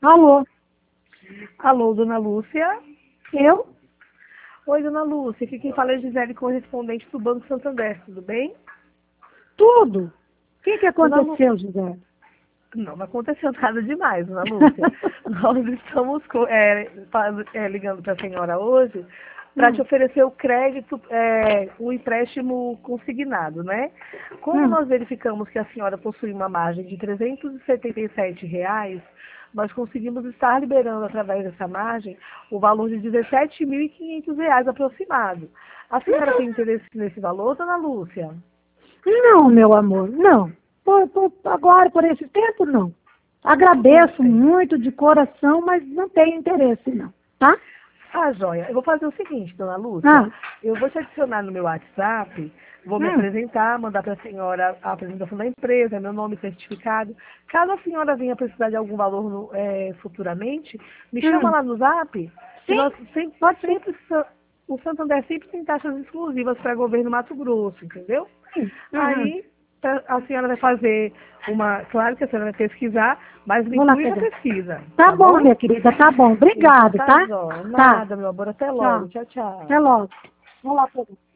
Alô? Alô, dona Lúcia? Eu? Oi, dona Lúcia. Aqui quem fala é Gisele, correspondente do Banco Santander, tudo bem? Tudo? O que Dona aconteceu, José? Não aconteceu nada demais, dona Lúcia. Nós estamos ligando para a senhora hoje para te oferecer o crédito, o empréstimo consignado, né? Como nós verificamos que a senhora possui uma margem de R$ 377, nós conseguimos estar liberando através dessa margem o valor de R$ 17.500 aproximado. A senhora tem interesse nesse valor, dona Lúcia? Não, meu amor, não. Agora, por esse tempo, não. Agradeço muito de coração, mas não tenho interesse, não. Tá? Ah, joia. Eu vou fazer o seguinte, dona Lúcia. Eu vou te adicionar no meu WhatsApp, vou me apresentar, mandar para a senhora a apresentação da empresa, meu nome certificado. Caso a senhora venha precisar de algum valor futuramente, me chama lá no Zap. Sim, Nós sempre, o Santander sempre tem taxas exclusivas para governo Mato Grosso, entendeu? Aí a senhora vai fazer claro que a senhora vai pesquisar, mas me Vou lá inclui na pegar. pesquisa. Tá bom, minha querida, tá bom. Então Obrigado, tá, tá? Jó. Tá. Nada, meu amor. Até logo. Tchau, tchau. Até logo. Vou lá pegar.